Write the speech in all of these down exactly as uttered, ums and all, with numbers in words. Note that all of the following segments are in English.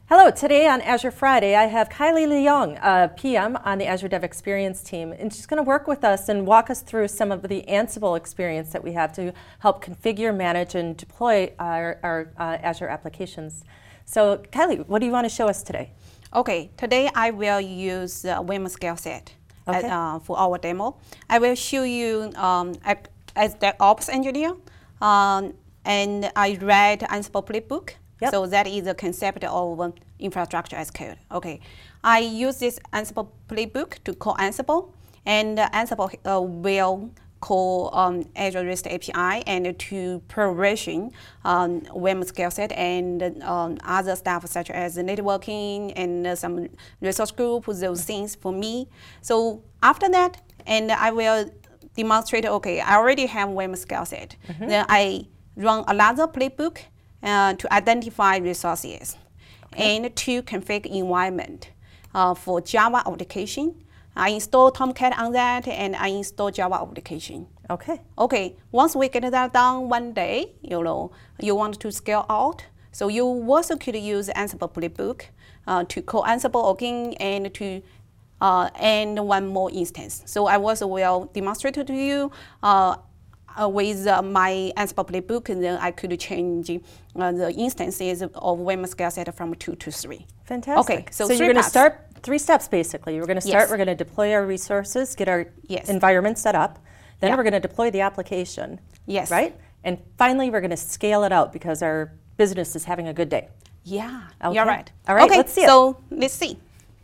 Hello, today on Azure Friday, I have Kylie Leong, a P M on the Azure Dev Experience team, and she's going to work with us and walk us through some of the Ansible experience that we have to help configure, manage, and deploy our, our uh, Azure applications. So, Kylie, what do you want to show us today? Okay, today I will use uh, Vim skill set okay. at, uh, for our demo. I will show you um, as the ops engineer, um, and I read Ansible playbook. Yep. So that is the concept of um, infrastructure as code. Okay, I use this Ansible playbook to call Ansible, and uh, Ansible uh, will call um, Azure REST A P I and to provision um, Vim skill set and um, other stuff such as networking and uh, some resource group, those things for me. So after that, and I will demonstrate, okay, I already have Vim skill set. Mm-hmm. Then I run another playbook Uh, to identify resources, okay, and to configure environment uh, for Java application. I install Tomcat on that, and I install Java application. Okay. Okay. Once we get that done one day, you know, you want to scale out, so you also could use Ansible playbook uh, to call Ansible again and to uh, and one more instance. So I also will demonstrate to you. Uh, Uh, with uh, my Ansible playbook, and then I could change uh, the instances of Vim skill set from two to three. Fantastic. Okay, so, so you're going to start three steps basically. We're going to start, yes. we're going to deploy our resources, get our yes. environment set up. Then yeah. we're going to deploy the application. Yes. Right? And finally, we're going to scale it out because our business is having a good day. Yeah, okay. You're right. All right, okay, let's see so it. let's see.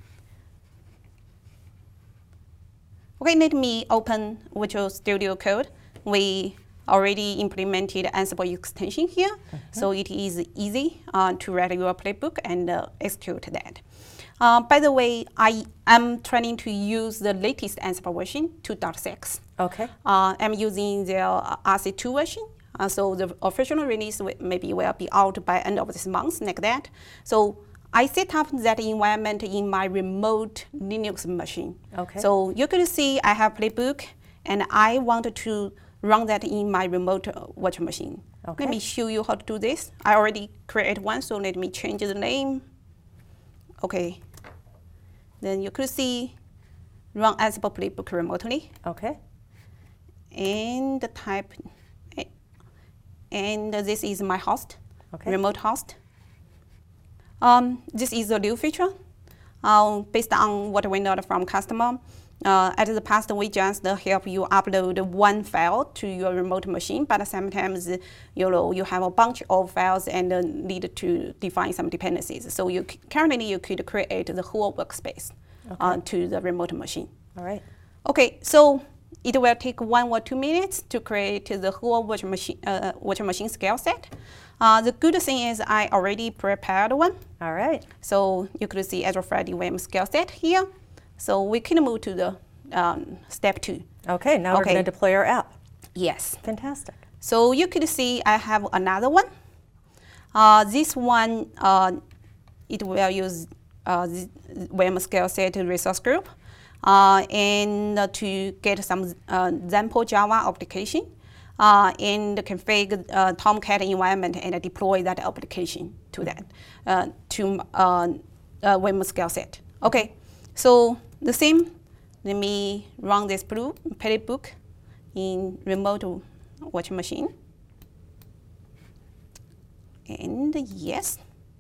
Okay, let me open Visual Studio Code. We already implemented Ansible extension here, mm-hmm. so it is easy uh, to write your playbook and uh, execute that. Uh, by the way, I am trying to use the latest Ansible version, two point six. Okay. Uh, I'm using the R C two version, uh, so the official release maybe will be out by end of this month, like that. So I set up that environment in my remote Linux machine. Okay. So you could see I have playbook, and I want to run that in my remote uh, virtual machine. Okay. Let me show you how to do this. I already created one, so let me change the name. Okay. Then you could see run Ansible playbook remotely. Okay. And the type, and this is my host, okay. remote host. Um, this is a new feature uh, based on what we know from customer. Uh, at the past, we just uh, help you upload one file to your remote machine, but sometimes uh, you know you have a bunch of files and uh, need to define some dependencies. So you currently you could create the whole workspace okay. uh, to the remote machine. All right. Okay, so it will take one or two minutes to create the whole virtual machine uh, virtual machine scale set. Uh, the good thing is I already prepared one. All right. So you could see Azure Friday Vim scale set here. So we can move to the um, step two. Okay, now okay. we're going to deploy our app. Yes. Fantastic. So you could see I have another one. Uh, this one, uh, it will use uh, Vim scale set resource group uh, and uh, to get some uh, example Java application uh, and configure uh, Tomcat environment and deploy that application to that, uh, to uh, uh, Vim scale set. Okay. So the same, let me run this blue playbook in remote virtual machine. And yes.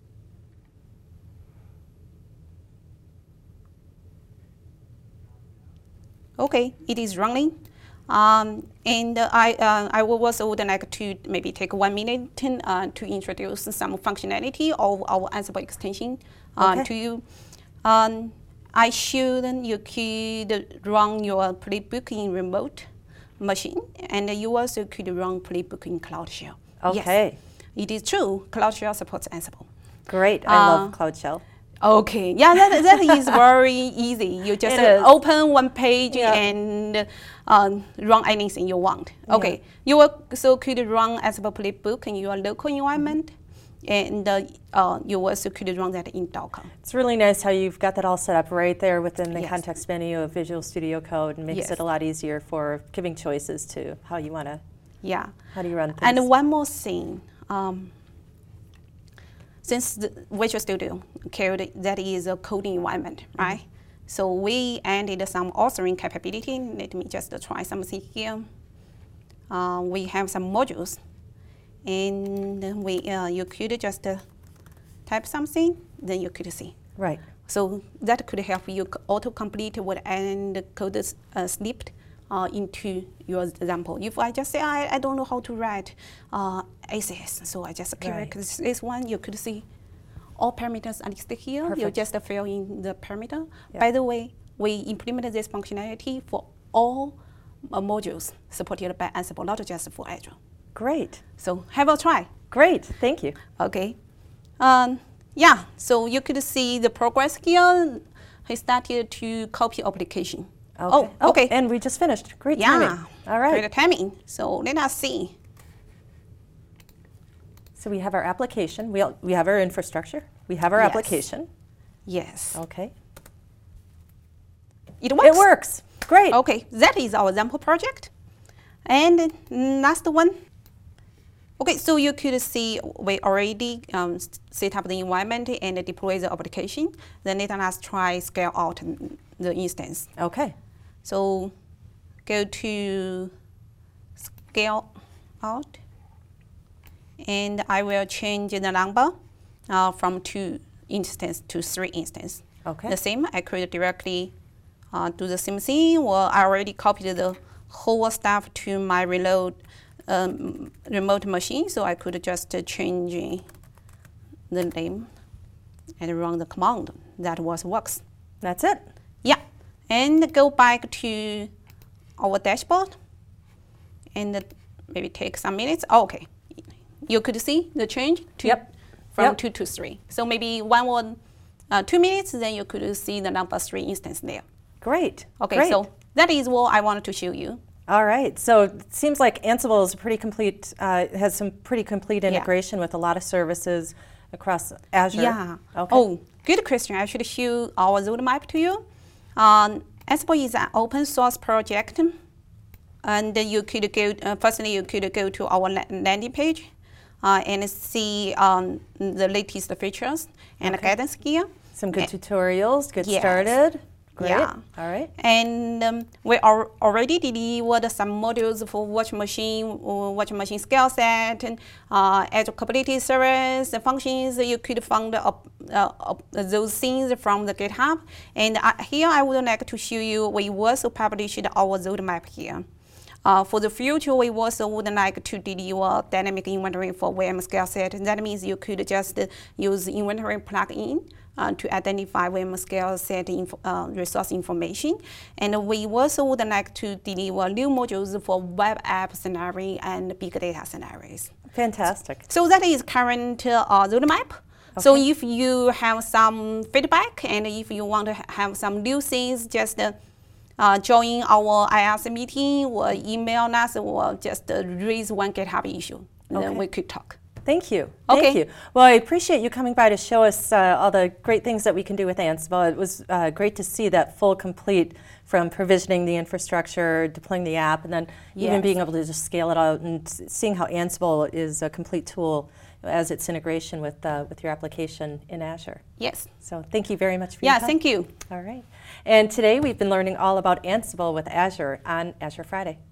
Okay, it is running. Um, and uh, I, uh, I would also would like to maybe take one minute uh, to introduce some functionality of our Ansible extension uh, okay. to you. Um, I should you could run your playbook in remote machine, and you also could run playbook in Cloud Shell. Okay. Yes, it is true. Cloud Shell supports Ansible. Great. I uh, love Cloud Shell. Okay. Yeah, that, that is very easy. You just uh, open one page yeah. and um, run anything you want. Okay. Yeah. You also could run Ansible playbook in your local environment. Mm-hmm. And uh, uh, you also could run that in Docker. It's really nice how you've got that all set up right there within the yes. context menu of Visual Studio Code, and makes yes. it a lot easier for giving choices to how you want to. Yeah. How do you run things? And one more thing. Um, since the Visual Studio Code, that is a coding environment, right? Mm-hmm. So we added some authoring capability. Let me just try something here. Uh, we have some modules, and we uh, you could just uh, type something, then you could see. Right. So that could help you auto-complete what and code is uh, slipped uh, into your example. If I just say, I, I don't know how to write uh, A C S, so I just click right. this one, you could see all parameters are listed here. Perfect. You just fill in the parameter. Yep. By the way, we implemented this functionality for all uh, modules supported by Ansible, not just for Azure. Great. So have a try. Great, thank you. Okay. Um, yeah, so you could see the progress here. I started to copy application. Okay. Oh, okay. Oh, and we just finished. Great yeah. timing. All right. Great timing. So let us see. So we have our application. We, all, we have our infrastructure. We have our yes. application. Yes. Okay. It works. It works. Great. Okay, that is our example project. And last one. Okay, so you could see we already um, set up the environment and deploy the application. Then let us try scale out the instance. Okay. So go to scale out, and I will change the number uh, from two instance to three instance. Okay. The same, I could directly uh, do the same thing, or I already copied the whole stuff to my reload um, remote machine, so I could just uh, change the name and run the command. That was works. That's it. Yeah, and go back to our dashboard, and maybe take some minutes. Oh, okay, you could see the change to yep. from yep. two to three. So maybe one or uh, two minutes, then you could see the number three instance there. Great. Okay, Great. so that is what I wanted to show you. All right. So it seems like Ansible is pretty complete. Uh, has some pretty complete integration yeah. with a lot of services across Azure. Yeah. Okay. Oh, good question. I should show our roadmap to you. Um, Ansible is an open source project, and you could go. Uh, firstly, you could go to our landing page uh, and see um, the latest features and okay. guidance here. Some good and tutorials. Get yes. started. Great. Yeah. All right. And um, we are already delivered some modules for virtual machine, or virtual machine scale set, and uh, Azure Kubernetes service functions. You could find uh, uh, those things from the GitHub. And uh, here I would like to show you, we also published our roadmap here. Uh, for the future, we also would like to deliver dynamic inventory for V M scale set. That means you could just use inventory plugin uh, to identify V M scale set inf uh, resource information. And we also would like to deliver new modules for web app scenario and big data scenarios. Fantastic. So that is current uh, roadmap. Okay. So if you have some feedback and if you want to ha have some new things, just uh, Uh, join our I R C meeting or email us or just uh, raise one GitHub issue. And okay. then we could talk. Thank you. Okay. Thank you. Well, I appreciate you coming by to show us uh, all the great things that we can do with Ansible. It was uh, great to see that full complete from provisioning the infrastructure, deploying the app, and then yes. even being able to just scale it out and seeing how Ansible is a complete tool as its integration with, uh, with your application in Azure. Yes. So thank you very much for yeah, your time. thank you. All right. And today we've been learning all about Ansible with Azure on Azure Friday.